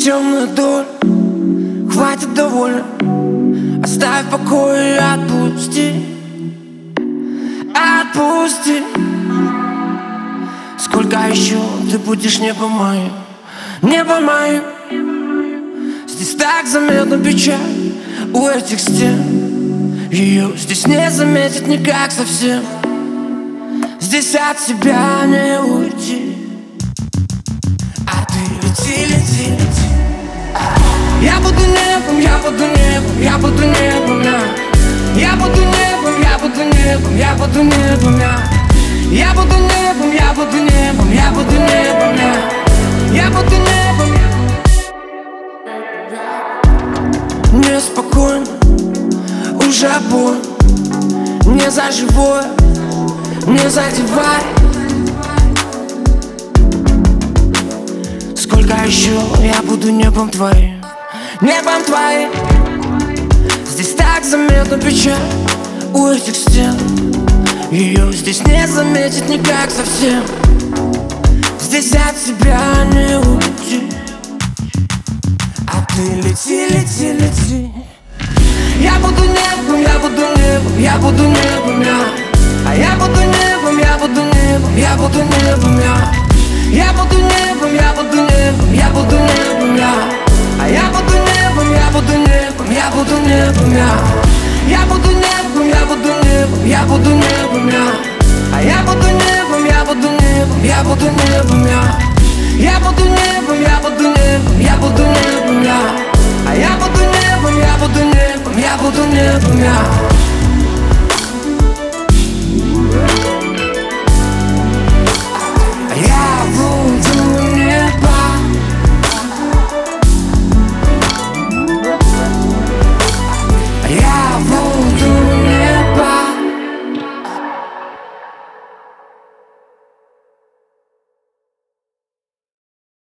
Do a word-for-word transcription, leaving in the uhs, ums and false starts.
темную долю, хватит довольно. Оставь в покое и отпусти, отпусти. Сколько еще ты будешь небо моим, небо моим? Здесь так заметна печаль у этих стен. Ее здесь не заметит никак совсем. Здесь от себя не уйти. А ты лети, лети, лети. Я буду небом, я буду небом, я буду небом, я. Я буду небом, я буду небом, я буду небом, я. Я буду небом, я буду небом, я буду небом, я. Я буду небом. Неспокойно, уже больно. Не за живое, не задевай. Сколько еще я буду небом твоим, небом твоим? Здесь так заметна печаль у этих стен. Ее здесь не заметит никак совсем. Здесь от себя не уйти. А ты лети, лети, лети. Я буду небом, я буду небом, я буду небом, я. А я буду небом, я буду небом, я буду небом, я. Я буду небом, я буду небом, я буду небом, я. А я буду небом, я буду небом, я буду небом, я. Я буду небом, я буду небом, я буду небом, я. А я буду небом, я буду небом, я буду небом, я. Я буду небом, я буду небом, я буду небом, я. А я буду небом, я буду небом, я буду небом, я.